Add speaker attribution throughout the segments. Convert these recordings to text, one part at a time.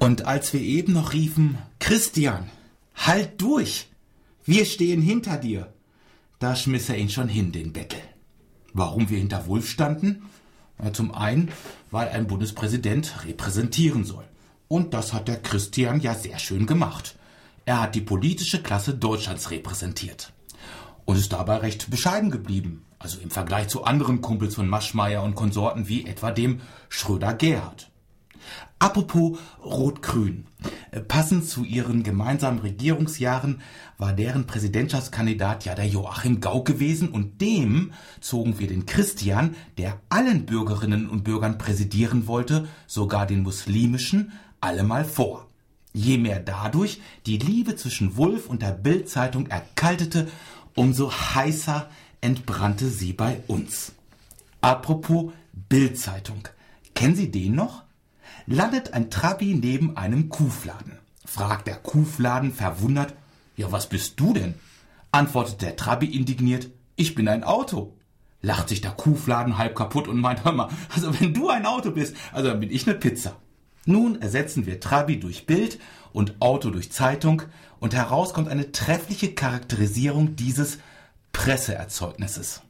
Speaker 1: Und als wir eben noch riefen, Christian, halt durch, wir stehen hinter dir, da schmiss er ihn schon hin, den Bettel. Warum wir hinter Wulff standen? Ja, zum einen, weil ein Bundespräsident repräsentieren soll. Und das hat der Christian ja sehr schön gemacht. Er hat die politische Klasse Deutschlands repräsentiert. Und ist dabei recht bescheiden geblieben. Also im Vergleich zu anderen Kumpels von Maschmeyer und Konsorten wie etwa dem Schröder-Gerhard. Apropos Rot-Grün. Passend zu ihren gemeinsamen Regierungsjahren war deren Präsidentschaftskandidat ja der Joachim Gauck gewesen und dem zogen wir den Christian, der allen Bürgerinnen und Bürgern präsidieren wollte, sogar den muslimischen, allemal vor. Je mehr dadurch die Liebe zwischen Wulff und der Bild-Zeitung erkaltete, umso heißer entbrannte sie bei uns. Apropos Bild-Zeitung. Kennen Sie den noch? Landet ein Trabi neben einem Kuhfladen. Fragt der Kuhfladen verwundert, ja, was bist du denn? Antwortet der Trabi indigniert, ich bin ein Auto. Lacht sich der Kuhfladen halb kaputt und meint, hör mal, also wenn du ein Auto bist, also dann bin ich eine Pizza. Nun ersetzen wir Trabi durch Bild und Auto durch Zeitung und heraus kommt eine treffliche Charakterisierung dieses Presseerzeugnisses.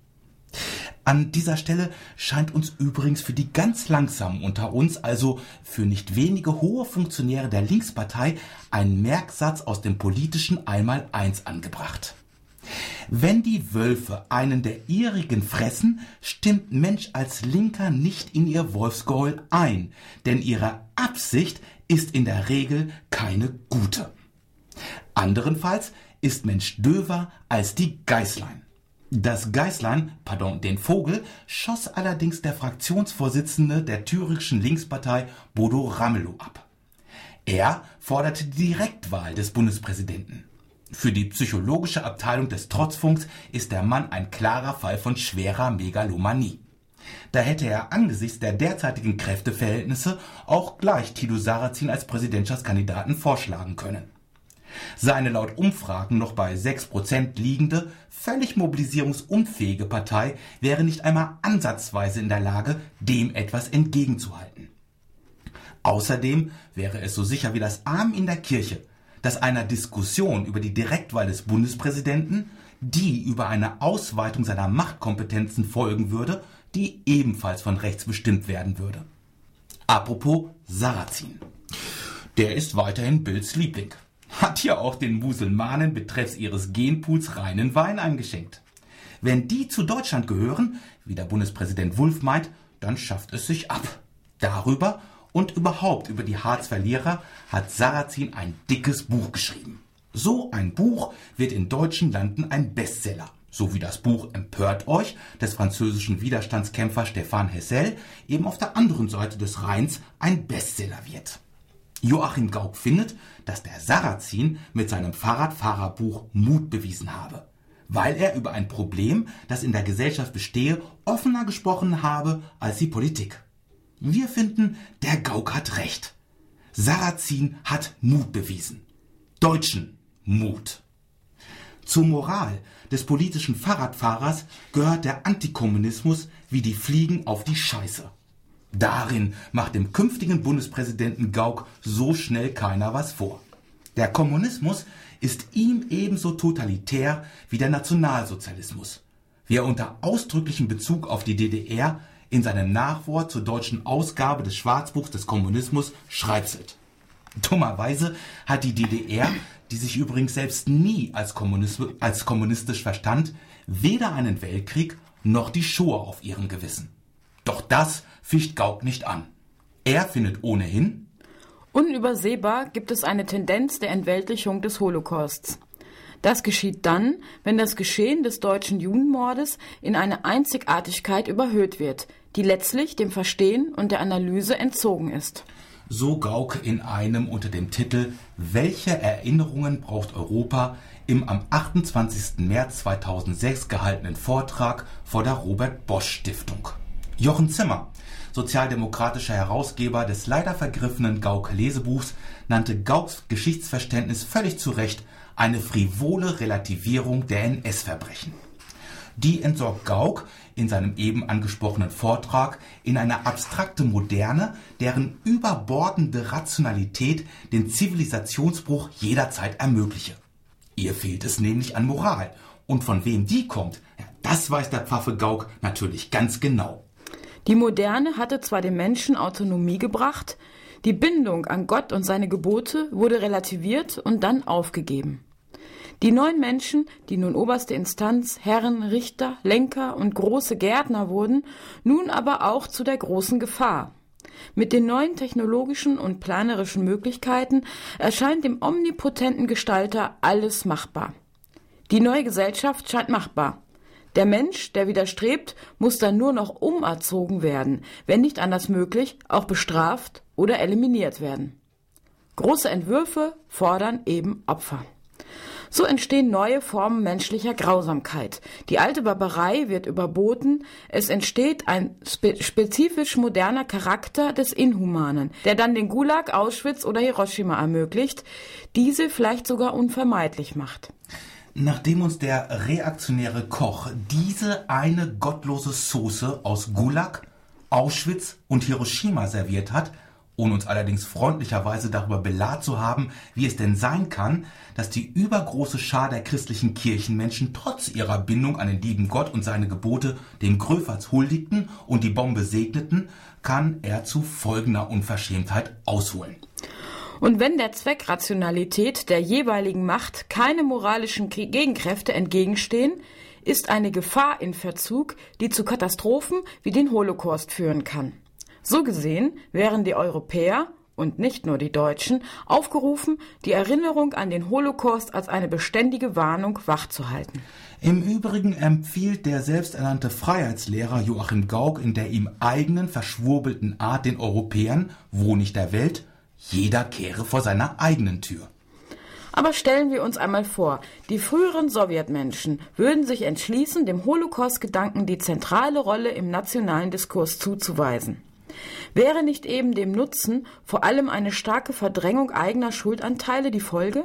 Speaker 1: An dieser Stelle scheint uns übrigens für die ganz Langsamen unter uns, also für nicht wenige hohe Funktionäre der Linkspartei, ein Merksatz aus dem politischen Einmaleins angebracht. Wenn die Wölfe einen der ihrigen fressen, stimmt Mensch als Linker nicht in ihr Wolfsgeheul ein, denn ihre Absicht ist in der Regel keine gute. Anderenfalls ist Mensch döver als die Geißlein. Das Geißlein, den Vogel, schoss allerdings der Fraktionsvorsitzende der thüringischen Linkspartei Bodo Ramelow ab. Er forderte die Direktwahl des Bundespräsidenten. Für die psychologische Abteilung des Trotzfunks ist der Mann ein klarer Fall von schwerer Megalomanie. Da hätte er angesichts der derzeitigen Kräfteverhältnisse auch gleich Thilo Sarrazin als Präsidentschaftskandidaten vorschlagen können. Seine laut Umfragen noch bei 6% liegende, völlig mobilisierungsunfähige Partei wäre nicht einmal ansatzweise in der Lage, dem etwas entgegenzuhalten. Außerdem wäre es so sicher wie das Amen in der Kirche, dass einer Diskussion über die Direktwahl des Bundespräsidenten, die über eine Ausweitung seiner Machtkompetenzen folgen würde, die ebenfalls von rechts bestimmt werden würde. Apropos Sarrazin. Der ist weiterhin Bilds Liebling. Hat ja auch den Musulmanen betreffs ihres Genpools reinen Wein eingeschenkt. Wenn die zu Deutschland gehören, wie der Bundespräsident Wulff meint, dann schafft es sich ab. Darüber und überhaupt über die Harzverlierer hat Sarrazin ein dickes Buch geschrieben. So ein Buch wird in deutschen Landen ein Bestseller. So wie das Buch Empört euch des französischen Widerstandskämpfers Stéphane Hessel eben auf der anderen Seite des Rheins ein Bestseller wird. Joachim Gauck findet, dass der Sarrazin mit seinem Fahrradfahrerbuch Mut bewiesen habe, weil er über ein Problem, das in der Gesellschaft bestehe, offener gesprochen habe als die Politik. Wir finden, der Gauck hat recht. Sarrazin hat Mut bewiesen. Deutschen Mut. Zur Moral des politischen Fahrradfahrers gehört der Antikommunismus wie die Fliegen auf die Scheiße. Darin macht dem künftigen Bundespräsidenten Gauck so schnell keiner was vor. Der Kommunismus ist ihm ebenso totalitär wie der Nationalsozialismus, wie er unter ausdrücklichem Bezug auf die DDR in seinem Nachwort zur deutschen Ausgabe des Schwarzbuchs des Kommunismus schreibselt. Dummerweise hat die DDR, die sich übrigens selbst nie als kommunistisch verstand, weder einen Weltkrieg noch die Shoah auf ihrem Gewissen. Doch das ficht Gauck nicht an. Er findet ohnehin:
Speaker 2: Unübersehbar gibt es eine Tendenz der Entweltlichung des Holocausts. Das geschieht dann, wenn das Geschehen des deutschen Judenmordes in eine Einzigartigkeit überhöht wird, die letztlich dem Verstehen und der Analyse entzogen ist.
Speaker 1: So Gauck in einem unter dem Titel »Welche Erinnerungen braucht Europa?« im am 28. März 2006 gehaltenen Vortrag vor der Robert-Bosch-Stiftung. Jochen Zimmer, sozialdemokratischer Herausgeber des leider vergriffenen Gauck-Lesebuchs, nannte Gaucks Geschichtsverständnis völlig zu Recht eine frivole Relativierung der NS-Verbrechen. Die entsorgt Gauck in seinem eben angesprochenen Vortrag in eine abstrakte Moderne, deren überbordende Rationalität den Zivilisationsbruch jederzeit ermögliche. Ihr fehlt es nämlich an Moral. Und von wem die kommt, das weiß der Pfaffe Gauck natürlich ganz genau.
Speaker 2: Die Moderne hatte zwar den Menschen Autonomie gebracht, die Bindung an Gott und seine Gebote wurde relativiert und dann aufgegeben. Die neuen Menschen, die nun oberste Instanz, Herren, Richter, Lenker und große Gärtner wurden, nun aber auch zu der großen Gefahr. Mit den neuen technologischen und planerischen Möglichkeiten erscheint dem omnipotenten Gestalter alles machbar. Die neue Gesellschaft scheint machbar. Der Mensch, der widerstrebt, muss dann nur noch umerzogen werden, wenn nicht anders möglich, auch bestraft oder eliminiert werden. Große Entwürfe fordern eben Opfer. So entstehen neue Formen menschlicher Grausamkeit. Die alte Barbarei wird überboten. Es entsteht ein spezifisch moderner Charakter des Inhumanen, der dann den Gulag, Auschwitz oder Hiroshima ermöglicht, diese vielleicht sogar unvermeidlich macht.
Speaker 1: Nachdem uns der reaktionäre Koch diese eine gottlose Sauce aus Gulag, Auschwitz und Hiroshima serviert hat, ohne uns allerdings freundlicherweise darüber belahrt zu haben, wie es denn sein kann, dass die übergroße Schar der christlichen Kirchenmenschen trotz ihrer Bindung an den lieben Gott und seine Gebote dem Gröferz huldigten und die Bombe segneten, kann er zu folgender Unverschämtheit ausholen.
Speaker 2: Und wenn der Zweckrationalität der jeweiligen Macht keine moralischen Gegenkräfte entgegenstehen, ist eine Gefahr in Verzug, die zu Katastrophen wie den Holocaust führen kann. So gesehen wären die Europäer, und nicht nur die Deutschen, aufgerufen, die Erinnerung an den Holocaust als eine beständige Warnung wachzuhalten.
Speaker 1: Im Übrigen empfiehlt der selbsternannte Freiheitslehrer Joachim Gauck in der ihm eigenen verschwurbelten Art den Europäern, wo nicht der Welt, jeder kehre vor seiner eigenen Tür.
Speaker 2: Aber stellen wir uns einmal vor, die früheren Sowjetmenschen würden sich entschließen, dem Holocaust-Gedanken die zentrale Rolle im nationalen Diskurs zuzuweisen. Wäre nicht eben dem Nutzen vor allem eine starke Verdrängung eigener Schuldanteile die Folge?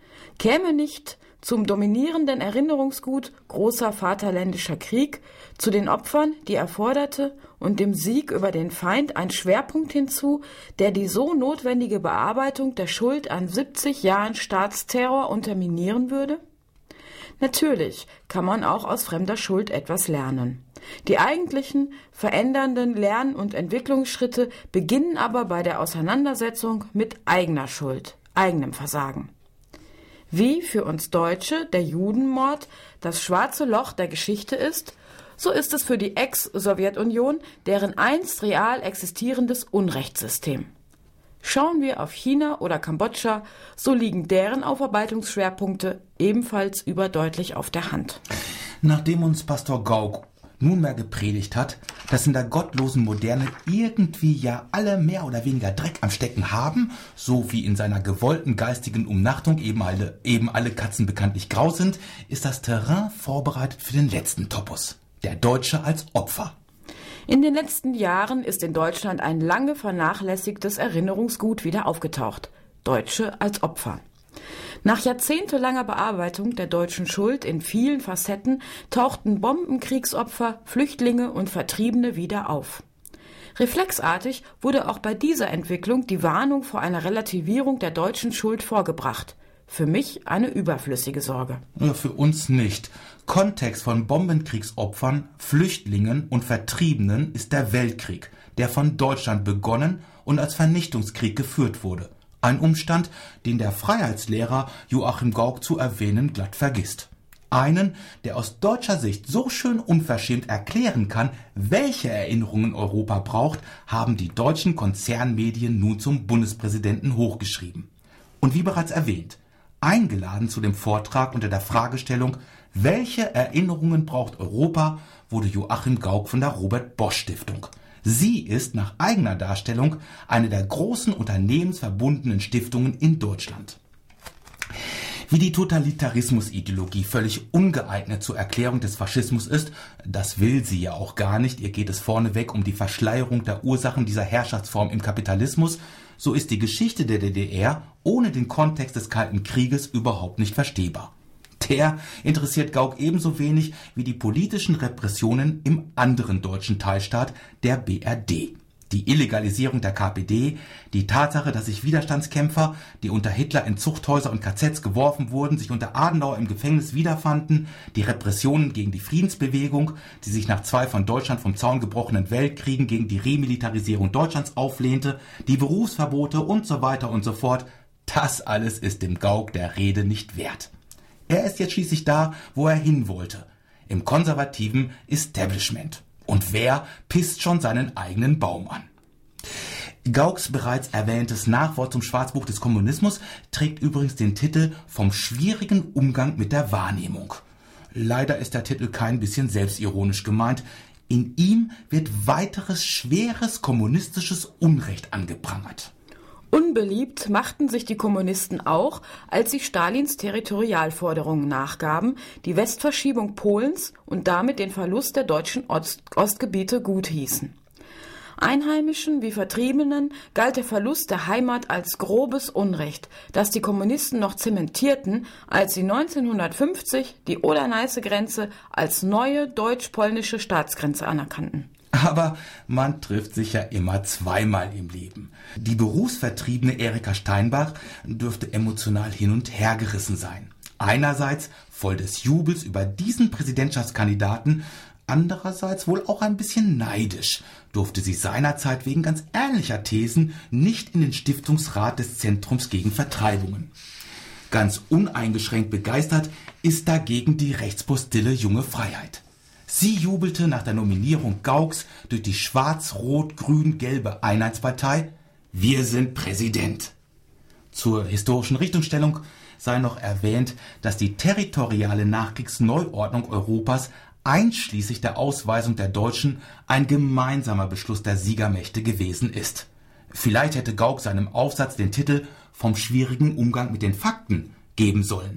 Speaker 2: Käme nicht zum dominierenden Erinnerungsgut großer Vaterländischer Krieg, zu den Opfern, die er forderte, und dem Sieg über den Feind ein Schwerpunkt hinzu, der die so notwendige Bearbeitung der Schuld an 70 Jahren Staatsterror unterminieren würde? Natürlich kann man auch aus fremder Schuld etwas lernen. Die eigentlichen verändernden Lern- und Entwicklungsschritte beginnen aber bei der Auseinandersetzung mit eigener Schuld, eigenem Versagen. Wie für uns Deutsche der Judenmord das schwarze Loch der Geschichte ist, so ist es für die Ex-Sowjetunion deren einst real existierendes Unrechtssystem. Schauen wir auf China oder Kambodscha, so liegen deren Aufarbeitungsschwerpunkte ebenfalls überdeutlich auf der Hand.
Speaker 1: Nachdem uns Pastor Gauck nunmehr gepredigt hat, dass in der gottlosen Moderne irgendwie ja alle mehr oder weniger Dreck am Stecken haben, so wie in seiner gewollten geistigen Umnachtung eben alle Katzen bekanntlich grau sind, ist das Terrain vorbereitet für den letzten Topos. Der Deutsche als Opfer.
Speaker 2: In den letzten Jahren ist in Deutschland ein lange vernachlässigtes Erinnerungsgut wieder aufgetaucht. Deutsche als Opfer. Nach jahrzehntelanger Bearbeitung der deutschen Schuld in vielen Facetten tauchten Bombenkriegsopfer, Flüchtlinge und Vertriebene wieder auf. Reflexartig wurde auch bei dieser Entwicklung die Warnung vor einer Relativierung der deutschen Schuld vorgebracht. Für mich eine überflüssige Sorge.
Speaker 1: Ja, für uns nicht. Kontext von Bombenkriegsopfern, Flüchtlingen und Vertriebenen ist der Weltkrieg, der von Deutschland begonnen und als Vernichtungskrieg geführt wurde. Ein Umstand, den der Freiheitslehrer Joachim Gauck zu erwähnen glatt vergisst. Einen, der aus deutscher Sicht so schön unverschämt erklären kann, welche Erinnerungen Europa braucht, haben die deutschen Konzernmedien nun zum Bundespräsidenten hochgeschrieben. Und wie bereits erwähnt, eingeladen zu dem Vortrag unter der Fragestellung, welche Erinnerungen braucht Europa, wurde Joachim Gauck von der Robert-Bosch-Stiftung. Sie ist nach eigener Darstellung eine der großen unternehmensverbundenen Stiftungen in Deutschland. Wie die Totalitarismusideologie völlig ungeeignet zur Erklärung des Faschismus ist, das will sie ja auch gar nicht, ihr geht es vorneweg um die Verschleierung der Ursachen dieser Herrschaftsform im Kapitalismus, so ist die Geschichte der DDR ohne den Kontext des Kalten Krieges überhaupt nicht verstehbar. Der interessiert Gauck ebenso wenig wie die politischen Repressionen im anderen deutschen Teilstaat, der BRD. Die Illegalisierung der KPD, die Tatsache, dass sich Widerstandskämpfer, die unter Hitler in Zuchthäuser und KZs geworfen wurden, sich unter Adenauer im Gefängnis wiederfanden, die Repressionen gegen die Friedensbewegung, die sich nach 2 von Deutschland vom Zaun gebrochenen Weltkriegen gegen die Remilitarisierung Deutschlands auflehnte, die Berufsverbote und so weiter und so fort, das alles ist dem Gauck der Rede nicht wert. Er ist jetzt schließlich da, wo er hin wollte, im konservativen Establishment. Und wer pisst schon seinen eigenen Baum an? Gaucks bereits erwähntes Nachwort zum Schwarzbuch des Kommunismus trägt übrigens den Titel »Vom schwierigen Umgang mit der Wahrnehmung«. Leider ist der Titel kein bisschen selbstironisch gemeint. In ihm wird weiteres schweres kommunistisches Unrecht angeprangert.
Speaker 2: Unbeliebt machten sich die Kommunisten auch, als sie Stalins Territorialforderungen nachgaben, die Westverschiebung Polens und damit den Verlust der deutschen Ostgebiete guthießen. Einheimischen wie Vertriebenen galt der Verlust der Heimat als grobes Unrecht, das die Kommunisten noch zementierten, als sie 1950 die Oder-Neiße-Grenze als neue deutsch-polnische Staatsgrenze anerkannten.
Speaker 1: Aber man trifft sich ja immer zweimal im Leben. Die berufsvertriebene Erika Steinbach dürfte emotional hin und her gerissen sein. Einerseits voll des Jubels über diesen Präsidentschaftskandidaten, andererseits wohl auch ein bisschen neidisch, durfte sie seinerzeit wegen ganz ähnlicher Thesen nicht in den Stiftungsrat des Zentrums gegen Vertreibungen. Ganz uneingeschränkt begeistert ist dagegen die rechtspostille Junge Freiheit. Sie jubelte nach der Nominierung Gaucks durch die schwarz-rot-grün-gelbe Einheitspartei: Wir sind Präsident. Zur historischen Richtungsstellung sei noch erwähnt, dass die territoriale Nachkriegsneuordnung Europas einschließlich der Ausweisung der Deutschen ein gemeinsamer Beschluss der Siegermächte gewesen ist. Vielleicht hätte Gauck seinem Aufsatz den Titel »Vom schwierigen Umgang mit den Fakten« geben sollen.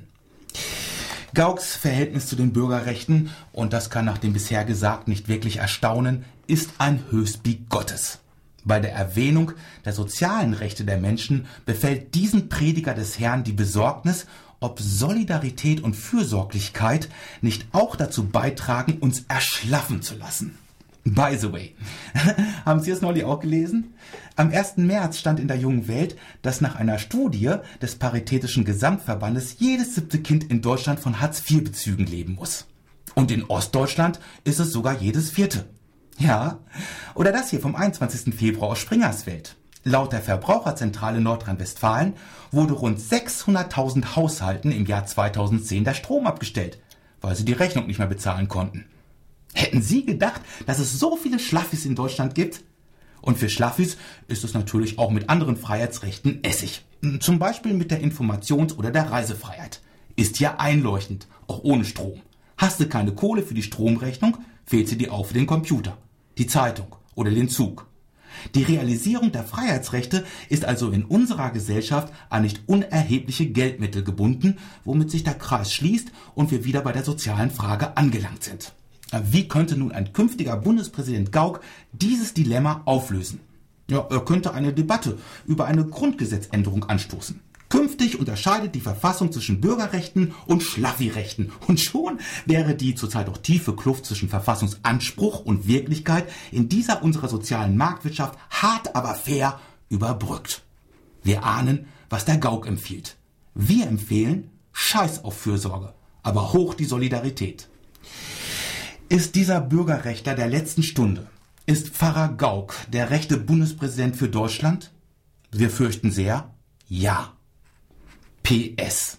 Speaker 1: Gaucks Verhältnis zu den Bürgerrechten, und das kann nach dem bisher Gesagten nicht wirklich erstaunen, ist ein höchst bigottes. Bei der Erwähnung der sozialen Rechte der Menschen befällt diesen Prediger des Herrn die Besorgnis, ob Solidarität und Fürsorglichkeit nicht auch dazu beitragen, uns erschlaffen zu lassen. By the way, haben Sie es neulich auch gelesen? Am 1. März stand in der Jungen Welt, dass nach einer Studie des Paritätischen Gesamtverbandes jedes 7. Kind in Deutschland von Hartz-IV-Bezügen leben muss. Und in Ostdeutschland ist es sogar jedes 4. Ja, oder das hier vom 21. Februar aus Springersfeld. Laut der Verbraucherzentrale Nordrhein-Westfalen wurde rund 600.000 Haushalten im Jahr 2010 der Strom abgestellt, weil sie die Rechnung nicht mehr bezahlen konnten. Hätten Sie gedacht, dass es so viele Schlaffis in Deutschland gibt? Und für Schlaffis ist es natürlich auch mit anderen Freiheitsrechten Essig. Zum Beispiel mit der Informations- oder der Reisefreiheit. Ist ja einleuchtend, auch ohne Strom. Hast du keine Kohle für die Stromrechnung, fehlt sie dir auch für den Computer, die Zeitung oder den Zug. Die Realisierung der Freiheitsrechte ist also in unserer Gesellschaft an nicht unerhebliche Geldmittel gebunden, womit sich der Kreis schließt und wir wieder bei der sozialen Frage angelangt sind. Wie könnte nun ein künftiger Bundespräsident Gauck dieses Dilemma auflösen? Ja, er könnte eine Debatte über eine Grundgesetzänderung anstoßen. Künftig unterscheidet die Verfassung zwischen Bürgerrechten und Schlaffi-Rechten. Und schon wäre die zurzeit auch tiefe Kluft zwischen Verfassungsanspruch und Wirklichkeit in dieser unserer sozialen Marktwirtschaft hart, aber fair überbrückt. Wir ahnen, was der Gauck empfiehlt. Wir empfehlen Scheiß auf Fürsorge, aber hoch die Solidarität. Ist dieser Bürgerrechtler der letzten Stunde? Ist Pfarrer Gauck der rechte Bundespräsident für Deutschland? Wir fürchten sehr, ja. PS.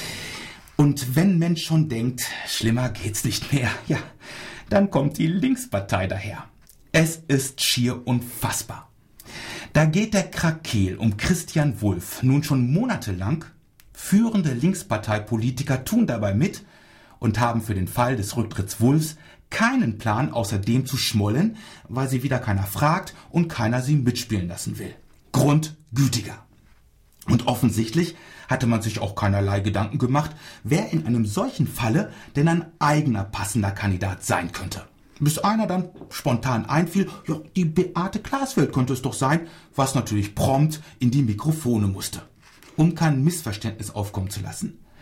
Speaker 1: Und wenn Mensch schon denkt, schlimmer geht's nicht mehr, ja, dann kommt die Linkspartei daher. Es ist schier unfassbar. Da geht der Krakeel um Christian Wulff nun schon monatelang. Führende Linksparteipolitiker tun dabei mit und haben für den Fall des Rücktritts Wulffs keinen Plan, außer dem zu schmollen, weil sie wieder keiner fragt und keiner sie mitspielen lassen will. Grundgütiger. Und offensichtlich hatte man sich auch keinerlei Gedanken gemacht, wer in einem solchen Falle denn ein eigener passender Kandidat sein könnte. Bis einer dann spontan einfiel, ja, die Beate Glasfeld könnte es doch sein, was natürlich prompt in die Mikrofone musste. Um kein Missverständnis aufkommen zu lassen.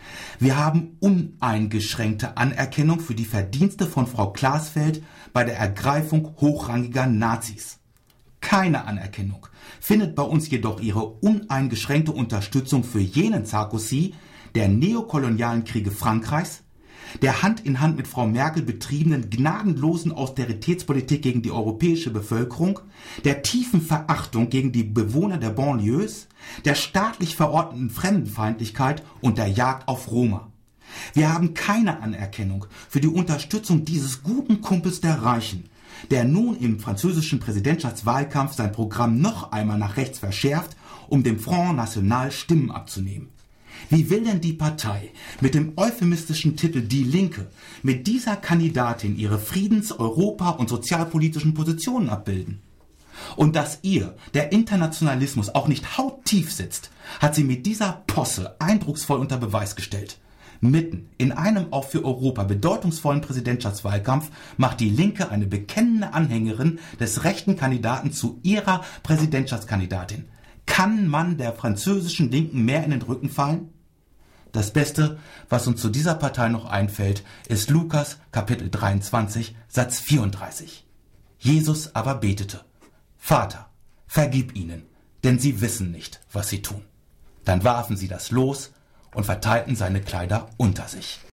Speaker 1: Wir haben uneingeschränkte Anerkennung für die Verdienste von Frau Glasfeld bei der Ergreifung hochrangiger Nazis. Keine Anerkennung findet bei uns jedoch ihre uneingeschränkte Unterstützung für jenen Sarkozy der neokolonialen Kriege Frankreichs, der Hand in Hand mit Frau Merkel betriebenen gnadenlosen Austeritätspolitik gegen die europäische Bevölkerung, der tiefen Verachtung gegen die Bewohner der Banlieues, der staatlich verordneten Fremdenfeindlichkeit und der Jagd auf Roma. Wir haben keine Anerkennung für die Unterstützung dieses guten Kumpels der Reichen, der nun im französischen Präsidentschaftswahlkampf sein Programm noch einmal nach rechts verschärft, um dem Front National Stimmen abzunehmen. Wie will denn die Partei mit dem euphemistischen Titel Die Linke mit dieser Kandidatin ihre Friedens-, Europa- und sozialpolitischen Positionen abbilden? Und dass ihr der Internationalismus auch nicht hauttief sitzt, hat sie mit dieser Posse eindrucksvoll unter Beweis gestellt. Mitten in einem auch für Europa bedeutungsvollen Präsidentschaftswahlkampf macht die Linke eine bekennende Anhängerin des rechten Kandidaten zu ihrer Präsidentschaftskandidatin. Kann man der französischen Linken mehr in den Rücken fallen? Das Beste, was uns zu dieser Partei noch einfällt, ist Lukas Kapitel 23, Satz 34. Jesus aber betete: Vater, vergib ihnen, denn sie wissen nicht, was sie tun. Dann warfen sie das Los und verteilten seine Kleider unter sich.